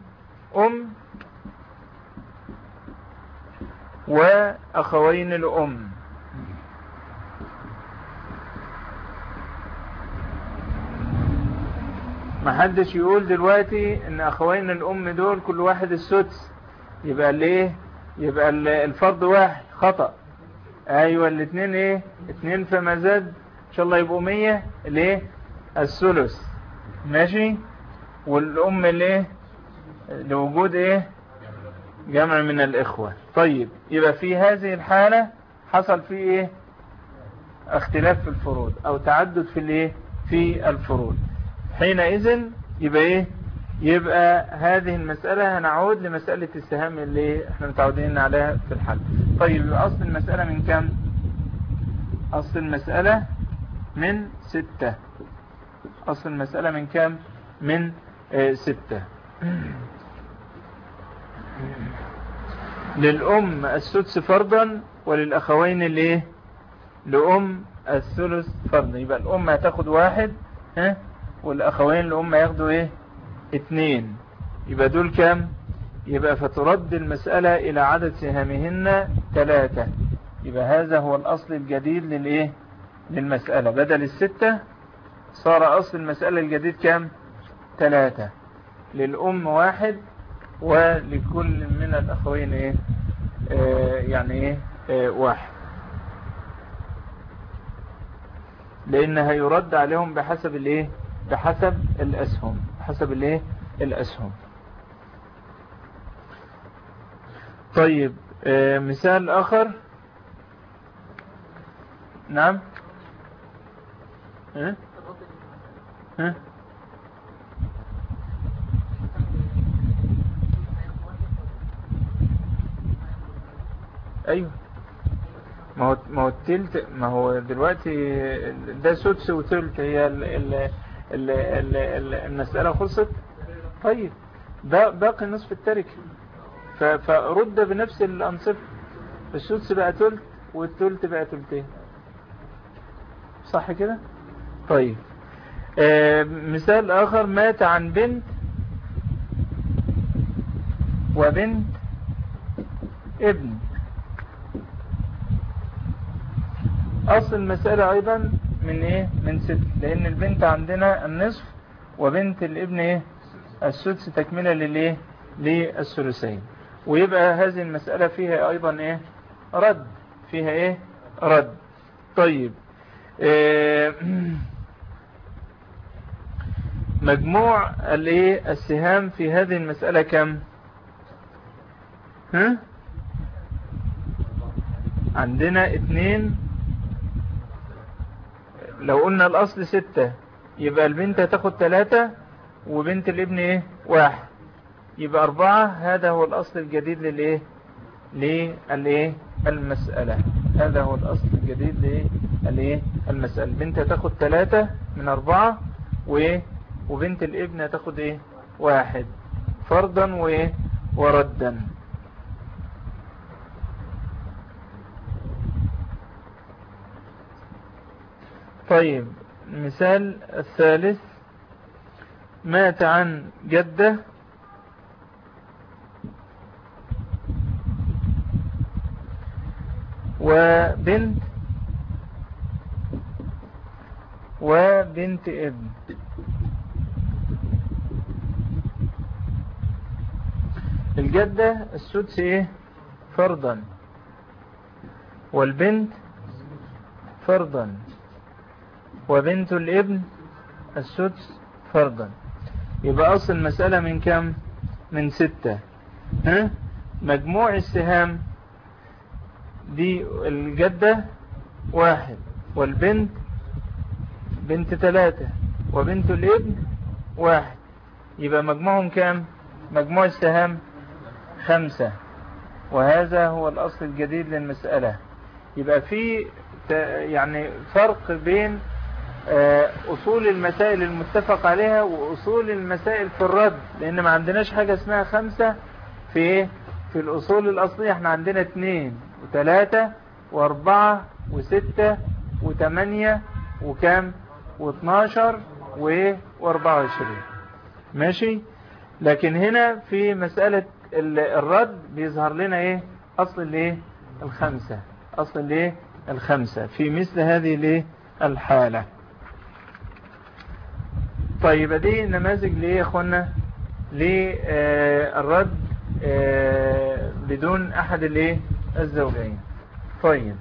وأخوين الأم. ما حدش يقول دلوقتي ان اخوين الام دول كل واحد السدس، يبقى ليه؟ يبقى الفرض واحد. خطأ. ايوه الاثنين ايه؟ 2 فما زاد ان شاء الله يبقوا 100 ليه؟ الثلث. ماشي. والام ليه؟ لوجود ايه؟ جمع من الاخوة. طيب يبقى في هذه الحالة حصل فيه ايه؟ اختلاف في الفروض او تعدد في الايه؟ في الفروض. حينئذ يبقى ايه؟ يبقى هذه المسألة هنعود لمسألة السهام اللي احنا متعودين عليها في الحل. طيب اصل المسألة من كم؟ اصل المسألة من 6. اصل المسألة من كم؟ من 6. للأم السدس فرضا وللأخوين اللي لأم الثلث فرضا. يبقى الأم هتاخد 1 والأخوين الأم ياخدوا ايه؟ 2. يبقى دول كام؟ يبقى فترد المسألة إلى عدد سهامهن 3. يبقى هذا هو الأصل الجديد للإيه؟ للمسألة. بدل 6 صار أصل المسألة الجديد كام؟ 3. للأم 1 ولكل من الأخوين إيه؟ يعني إيه؟ 1. لأنها يرد عليهم بحسب الإيه؟ بحسب الأسهم. بحسب الإيه؟ الأسهم. طيب مثال آخر. نعم. ايوه ما هو التلت، ما هو دلوقتي ده سدس وتلت، هي المسألة خلصت. طيب ده باقي نصف التركة، فرد بنفس الأنصفة. السدس بقى تلت والتلت بقى تلتين، صح كده؟ طيب مثال آخر. مات عن بنت وبنت ابن. أصل المسألة أيضا من إيه؟ من 6، لأن البنت عندنا النصف وبنت الابن إيه؟ السدس، تكملة للإيه؟ للثلثين. ويبقى هذه المسألة فيها أيضا إيه؟ رد. فيها إيه؟ رد. طيب مجموع الإيه؟ السهام في هذه المسألة كم؟ عندنا 2. لو قلنا الأصل 6 يبقى البنت هتاخد 3 وبنت الابن ايه؟ 1، يبقى 4. هذا هو الأصل الجديد للايه؟ للايه؟ المسألة. هذا هو الأصل الجديد للايه؟ المسألة. البنت هتاخد 3 من 4 وبنت الابن هتاخد ايه؟ 1 فرضا وردا. طيب المثال الثالث: مات عن جدة وبنت ابن. الجدة السدس ايه؟ فرضا، والبنت فرضا، وبنت الابن السدس فرضا. يبقى أصل المسألة من كم؟ من 6. مجموع السهام دي: الجدة 1، والبنت بنت 3، وبنت الابن 1. يبقى مجموعهم كم؟ مجموع السهام 5. وهذا هو الأصل الجديد للمسألة. يبقى في يعني فرق بين أصول المسائل المتفق عليها وأصول المسائل في الرد، لأن ما عندناش حاجة اسمها 5 في إيه؟ في الأصول الأصلية. احنا عندنا 2 و3 و4 و6 و8 وكام و12 و24. ماشي. لكن هنا في مسألة الرد بيظهر لنا ايه؟ اصل الايه؟ 5. اصل الايه؟ 5 في مثل هذه الايه؟ الحالة. طيب دي نماذج ليه يا اخوانا؟ للرد بدون احد الايه؟ الزوجين. طيب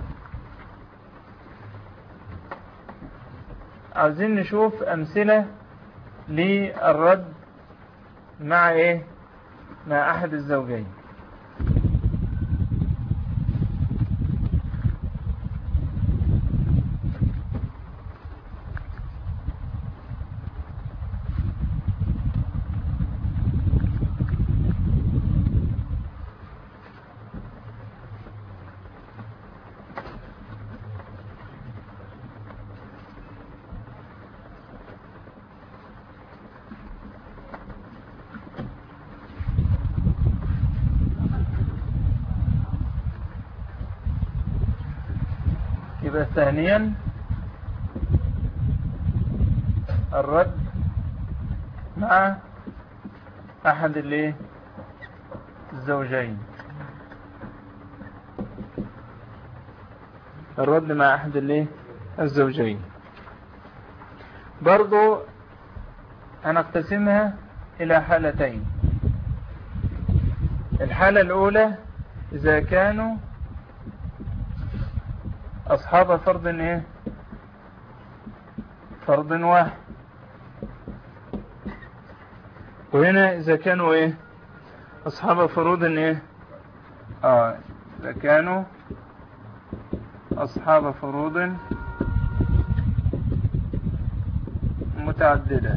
عاوزين نشوف امثلة للرد مع ايه؟ مع احد الزوجين. يبقى ثانيا الرد مع احد الايه؟ الزوجين. الرد مع احد الايه؟ الزوجين. برضو هنقسمها الى حالتين. الحالة الاولى اذا كانوا اصحاب فرض ايه؟ فرض واحد. وهنا اذا كانوا ايه؟ اصحاب فروض ايه؟ اذا كانوا اصحاب فروض متعددة.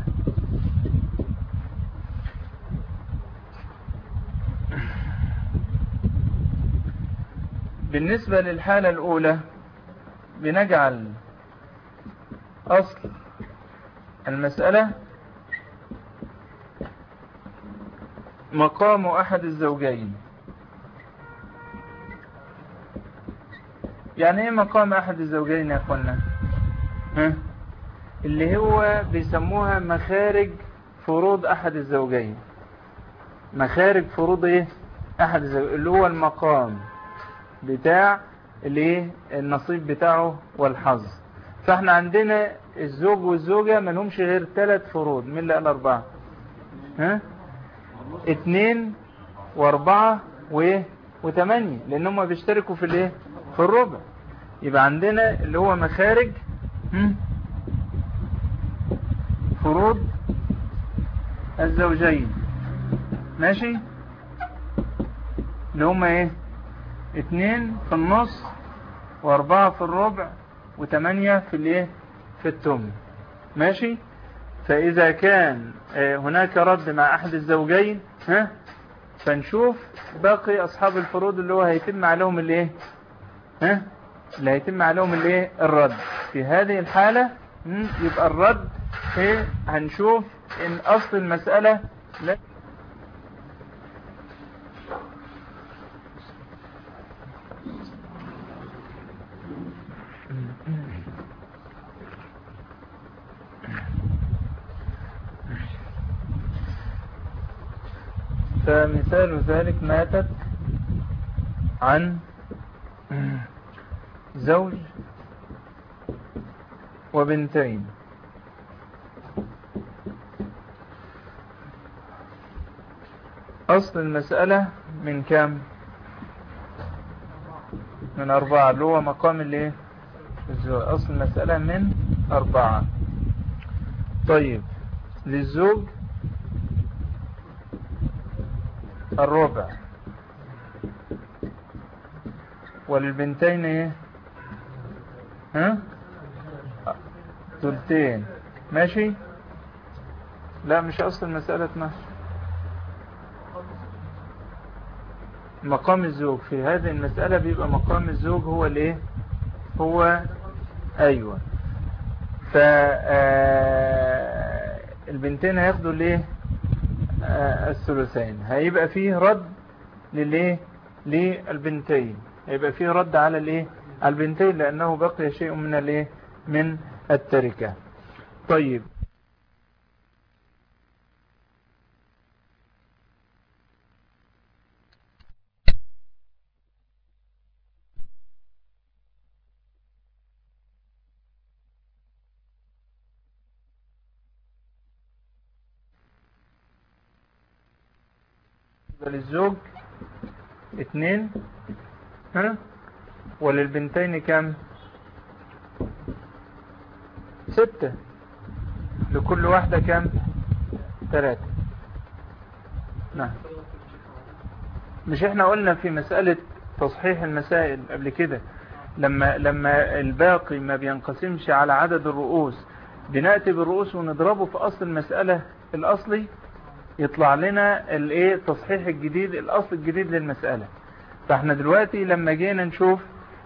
بالنسبة للحالة الأولى بنجعل أصل المسألة مقام أحد الزوجين. يعني ايه مقام أحد الزوجين يا أخوانا؟ اللي هو بيسموها مخارج فروض أحد الزوجين. مخارج فروض ايه؟ أحد الزوجين، اللي هو المقام بتاع الايه؟ النصيب بتاعه والحظ. فاحنا عندنا الزوج والزوجة ما لهمش غير 3 فروض. من اللي قال 4؟ 2 و4 و8، لان هم بيشتركوا في الايه؟ في الربع. يبقى عندنا اللي هو مخارج فروض الزوجين. ماشي. اللي هم ايه؟ 2 في النص، و4 في الربع، و8 في الايه؟ في التمن. ماشي. فاذا كان هناك رد مع احد الزوجين فنشوف باقي اصحاب الفروض اللي هو هيتم عليهم الايه؟ اللي هيتم عليهم الايه؟ الرد. في هذه الحالة يبقى الرد هنشوف ان اصل المسألة لا فمثال ذلك ماتت عن زوج وبنتين. أصل المسألة من كام؟ من 4 اللي هو مقام الايه؟ الزوج. أصل المسألة من 4. طيب للزوج الربع وللبنتين ايه؟ ثلثين. ماشي؟ لا مش أصل المسألة ماشي. مقام الزوج في هذه المسألة بيبقى مقام الزوج هو الايه؟ هو ايوه. فالبنتين هياخدوا الايه؟ الثلثين. هيبقى فيه رد للايه؟ للبنتين. هيبقى فيه رد على الايه؟ على البنتين لانه بقي شيء من الايه؟ من التركة. طيب للزوج 2 وللبنتين كم؟ 6. لكل واحدة كم؟ 3. نعم. مش احنا قلنا في مسألة تصحيح المسائل قبل كده لما الباقي ما بينقسمش على عدد الرؤوس بنأتي بالرؤوس ونضربه في أصل المسألة الأصلي يطلع لنا الايه؟ تصحيح الجديد، الأصل الجديد للمسألة. فاحنا دلوقتي لما جينا نشوف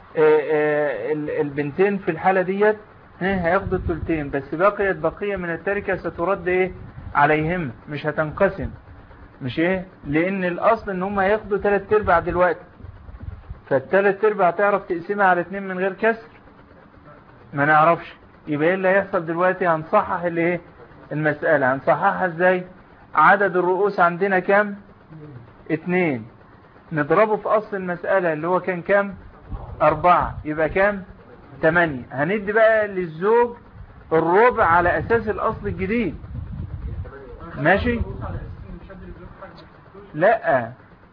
البنتين في الحالة ديت هياخدوا الثلثين، بس بقيت بقية من التركة سترد ايه؟ عليهم، مش هتنقسم. مش ايه؟ لان الاصل ان هم هياخدوا 3/4 دلوقتي، فال3/4 تعرف تقسمها على 2 من غير كسر؟ ما نعرفش. يبقى ايه اللي هيحصل دلوقتي؟ هنصحح الايه؟ المسألة. هنصححها ازاي؟ عدد الرؤوس عندنا كام؟ 2. نضربه في اصل المسألة اللي هو كان كام؟ 4. يبقى كام؟ 8. هندي بقى للزوج الربع على اساس الاصل الجديد. ماشي؟ لا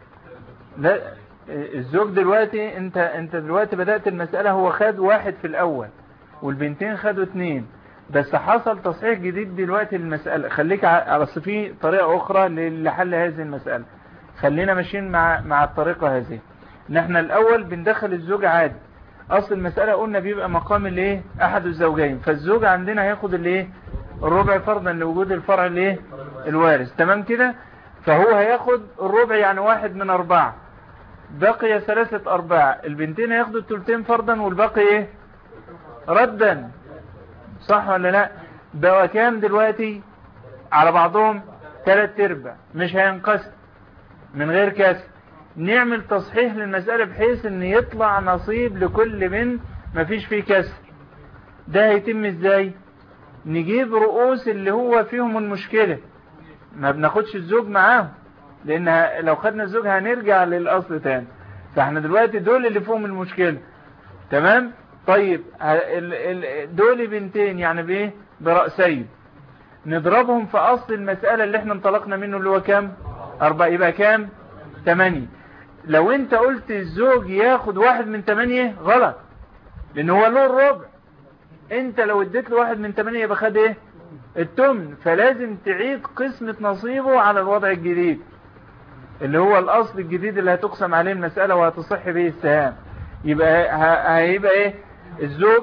الزوج دلوقتي انت دلوقتي بدأت المسألة، هو خد 1 في الاول والبنتين خدوا 2، بس حصل تصحيح جديد دلوقتي للمسألة. خليك على في طريقة اخرى لحل هذه المسألة. خلينا ماشيين مع الطريقة هذه. نحن الاول بندخل الزوج عادي. اصل المسألة قلنا بيبقى مقام الايه؟ احد الزوجين. فالزوج عندنا هياخد الايه؟ الربع فرضا لوجود الفرع الايه؟ الوارث. تمام كده؟ فهو هياخد الربع، يعني 1 من 4. بقي 3/4. البنتين هياخدوا الثلثين فرضا والباقي ايه؟ ردا. صح ولا لا؟ بقى كام دلوقتي على بعضهم؟ 3/4. مش هينقسم من غير كسر. نعمل تصحيح للمسألة بحيث ان يطلع نصيب لكل بنت مفيش فيه كسر. ده هيتم ازاي؟ نجيب رؤوس اللي هو فيهم المشكلة، ما بناخدش الزوج معاهم، لان لو خدنا الزوج هنرجع للاصل تاني. فاحنا دلوقتي دول اللي فيهم المشكلة. تمام؟ طيب دول بنتين يعني بايه؟ برأسين. نضربهم في اصل المسألة اللي احنا انطلقنا منه اللي هو كام؟ 4. يبقى كام؟ 8. لو انت قلت الزوج ياخد 1 من 8 غلط، لان هو له الربع. انت لو اديت له 1 من 8 يبقى خد ايه؟ التمن. فلازم تعيد قسمة نصيبه على الوضع الجديد اللي هو الاصل الجديد اللي هتقسم عليه المسألة وهتصح به السهام. يبقى هيبقى ايه؟ الزوج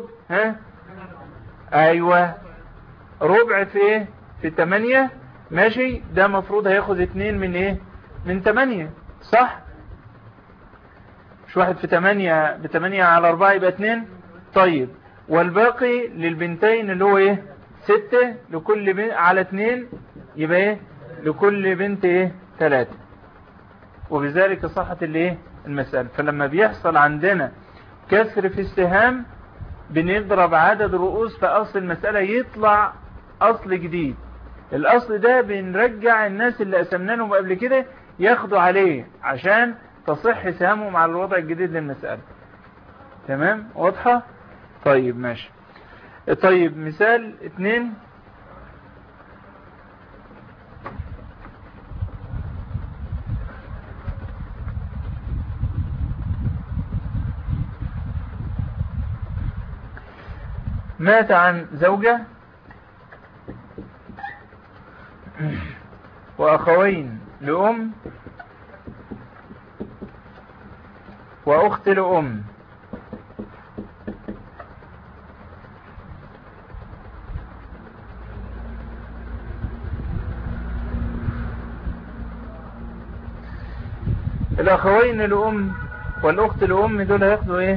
ايوه ربع في ايه؟ في 8. ماشي؟ ده مفروض هياخد 2 من ايه؟ من 8. صح؟ مش 1 في 8 ب8 على 4 يبقى 2. طيب والباقي للبنتين اللي هو ايه؟ 6 لكل بنت على 2 يبقى ايه؟ لكل بنت ايه؟ 3. وبذلك صحت الايه؟ المسألة. فلما بيحصل عندنا كسر في السهام بنضرب عدد رؤوس في اصل المسألة يطلع اصل جديد. الاصل ده بنرجع الناس اللي قسمنا لهم قبل كده ياخدوا عليه عشان تصح سهامهم على الوضع الجديد للمسألة. تمام؟ واضحة؟ طيب ماشي. طيب مثال 2. مات عن زوجة وأخوين لأم وأخت لأم. الأخوين لأم والأخت لأم دول هياخدوا ايه؟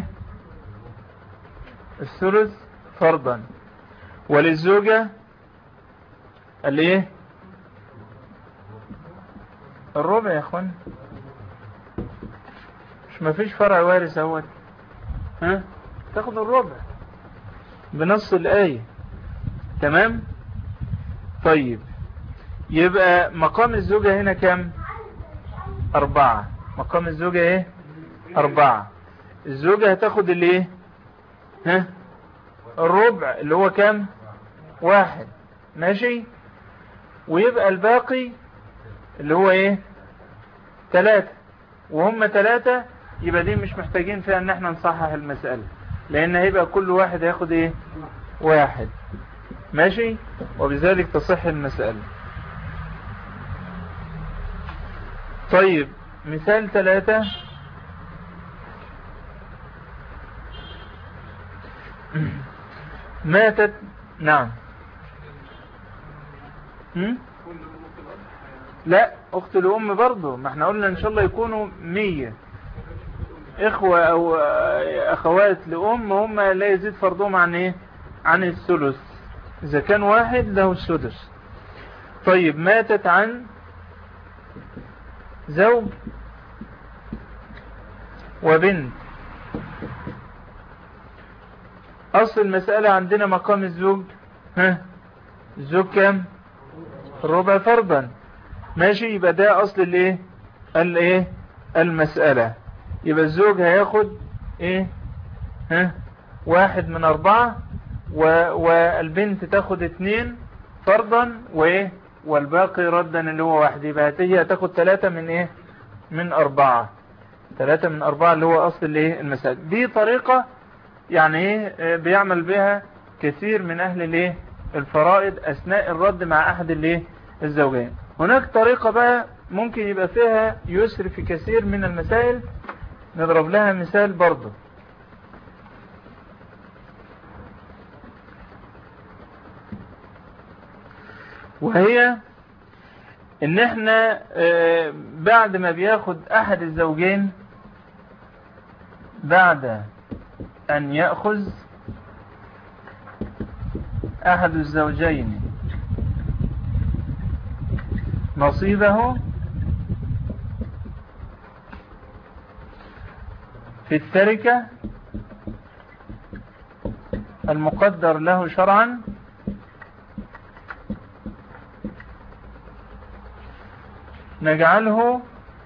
الثلث فرضا. وللزوجة الايه؟ الربع يا اخوان. مش مفيش فرع وارث اهوت، ها؟ تاخد الربع بنص الآية. تمام؟ طيب يبقى مقام الزوجة هنا كم؟ 4. مقام الزوجة ايه؟ 4. الزوجة هتاخد الايه؟ ها؟ الربع اللي هو كم؟ 1. ماشي. ويبقى الباقي اللي هو ايه؟ 3. وهم 3. يبقى دي مش محتاجين فيها ان احنا نصحح المسألة، لان هيبقى كل واحد هياخد ايه؟ 1. ماشي. وبذلك تصح المسألة. طيب مثال 3. ماتت. نعم. لا، اخت الام برضو، ما احنا قلنا ان شاء الله يكونوا 100 اخوة او اخوات لام، هم لا يزيد فرضهم عن ايه؟ عن الثلث. اذا كان واحد له السدس. طيب ماتت عن زوج وبنت. اصل المسألة عندنا مقام الزوج، ها؟ الزوج كم؟ الربع فرضا. ماشي. يبقى ده اصل الايه؟ الايه؟ المسألة. يبقى الزوج هياخد ايه؟ ها؟ 1 من 4 والبنت تاخد 2 فرضا وايه؟ والباقي ردا اللي هو 1. يبقى هي هتاخد 3 من ايه؟ من 4. 3 من 4 اللي هو اصل الايه؟ المسألة. دي طريقة يعني ايه بيعمل بها كثير من اهل الايه؟ الفرائض اثناء الرد مع احد الايه؟ الزوجين. هناك طريقة بقى ممكن يبقى فيها يسر في كثير من المسائل، نضرب لها مثال برضو. وهي ان احنا بعد ما بياخد احد الزوجين، بعد ان يأخذ احد الزوجين نصيبه في التركة المقدر له شرعا، نجعله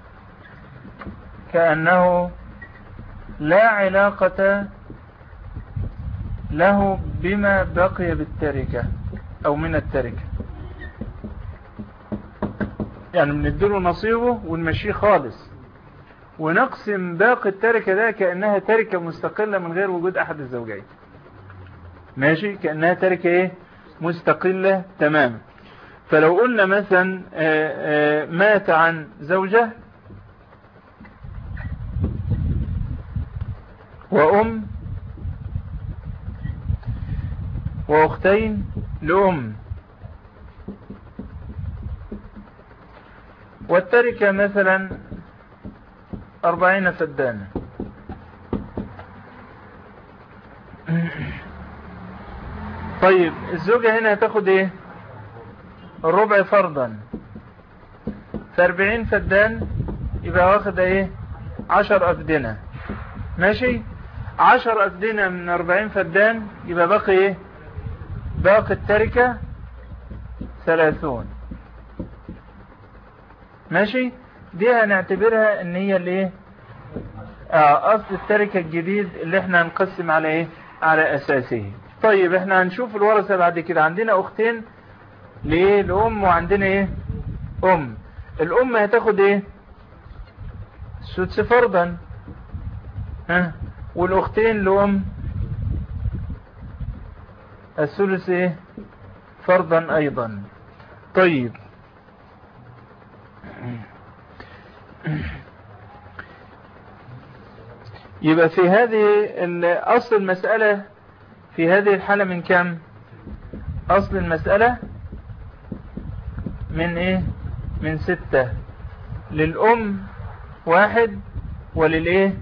كأنه لا علاقة له بما بقي بالتركة أو من التركة. يعني بنديله نصيبه ونمشيه خالص، ونقسم باقي التركة ده كأنها تركة مستقلة من غير وجود أحد الزوجين. ماشي. كأنها تركة ايه؟ مستقلة تماما. فلو قلنا مثلا مات عن زوجة وأم وأختين لأم، والتركة مثلا 40 فدانة. طيب الزوجة هنا هتاخد ايه؟ الربع فرضا. ف40 فدان يبقى واخد ايه؟ 10 أفدنة. ماشي. 10 أفدنة من 40 فدان يبقى باقي ايه؟ باقي التركة 30. ماشي. دي هنعتبرها ان هي الايه اصل التركة الجديد اللي احنا هنقسم على ايه على اساسه. طيب احنا هنشوف الورثة بعد كده. عندنا اختين ليه لأم، وعندنا ايه ام. الام هتاخد ايه السدس فرضا، والاختين لأم الثلث ايه فرضا ايضا. طيب يبقى في هذه اصل المسألة في هذه الحالة من كم؟ اصل المسألة من ايه من 6. للأم 1 وللايه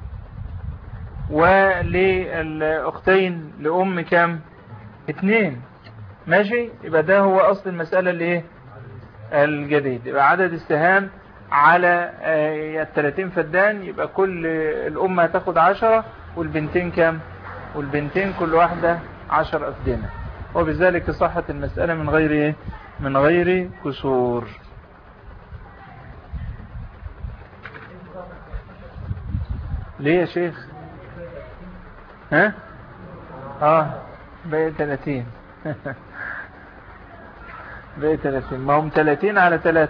وللأختين لأم كم؟ 2. ماشي. يبقى ده هو أصل المسألة اللي ايه الجديد. يبقى عدد السهام على 30 فدان، يبقى كل الأم هتاخد 10 والبنتين كم؟ والبنتين كل واحدة 10 أفدنة. وبذلك صحت المسألة من غير ايه من غير كسور. ليه يا شيخ؟ بقى 30 بقى 30. ما هم 30 على 3.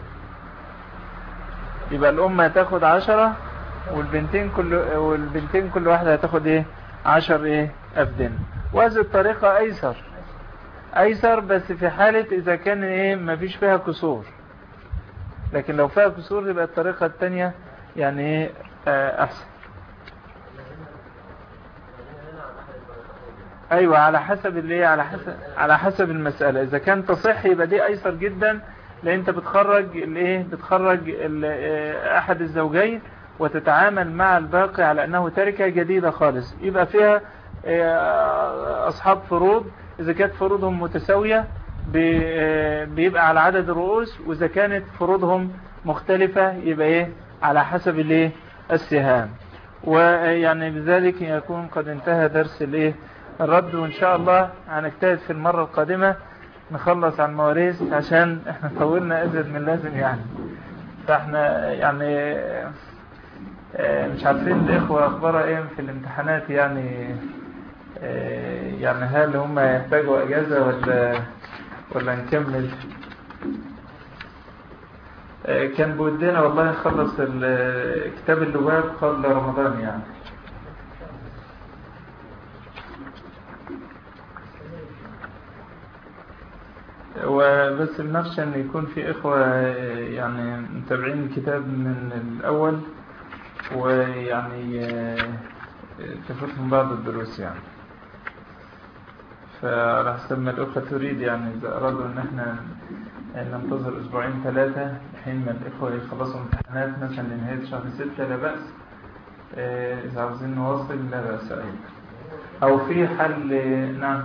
يبقى الأم هتاخد 10 والبنتين كل واحدة هتاخد ايه 10 ايه أفدنة. وهذه الطريقة ايسر بس في حالة اذا كان ايه ما فيش فيها كسور. لكن لو فيها كسور يبقى الطريقة التانية يعني ايه احسن. ايوه على حسب اللي على حسب المسألة. اذا كان تصح يبقى دي ايسر جدا، لان انت بتخرج احد الزوجين وتتعامل مع الباقي على انه تركة جديدة خالص. يبقى فيها اصحاب فروض، اذا كانت فروضهم متساوية بيبقى على عدد الرؤوس، واذا كانت فروضهم مختلفة يبقى ايه على حسب السهام. ويعني بذلك يكون قد انتهى درس الرد، وان شاء الله هنجتهد في المرة القادمة نخلص عن المواريث عشان احنا طولنا ازيد من اللازم يعني. فاحنا يعني مش عارفين الاخوة اخبارها ايه في الامتحانات يعني هل هم يحتاجوا اجازة ولا نكمل؟ كان بودنا والله نخلص كتاب اللغات قبل رمضان يعني. وبس بنخشى ان يكون في اخوة يعني متابعين الكتاب من الاول ويعني تفوتهم بعض الدروس يعني. فراح سمى الأخوة تريد يعني إذا أرادوا أن احنا ننتظر 2-3 حين ما الإخوة يخلصوا امتحانات مثلا لنهاية شهر 6 لا بأس. إذا عاوزين نواصل لا بأس أيضا. أو في حل. نعم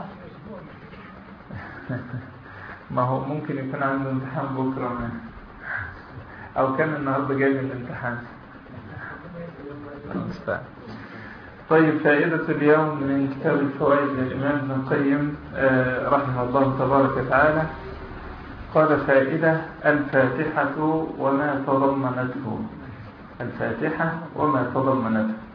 ما هو ممكن يكون عنده امتحان بكرة أو كان النهاردة جاي من الامتحان. طيب فائدة اليوم من كتاب الفوائد للإمام ابن القيم رحمه الله تبارك وتعالى. قال فائدة: الفاتحة وما تضمنته. الفاتحة وما تضمنته.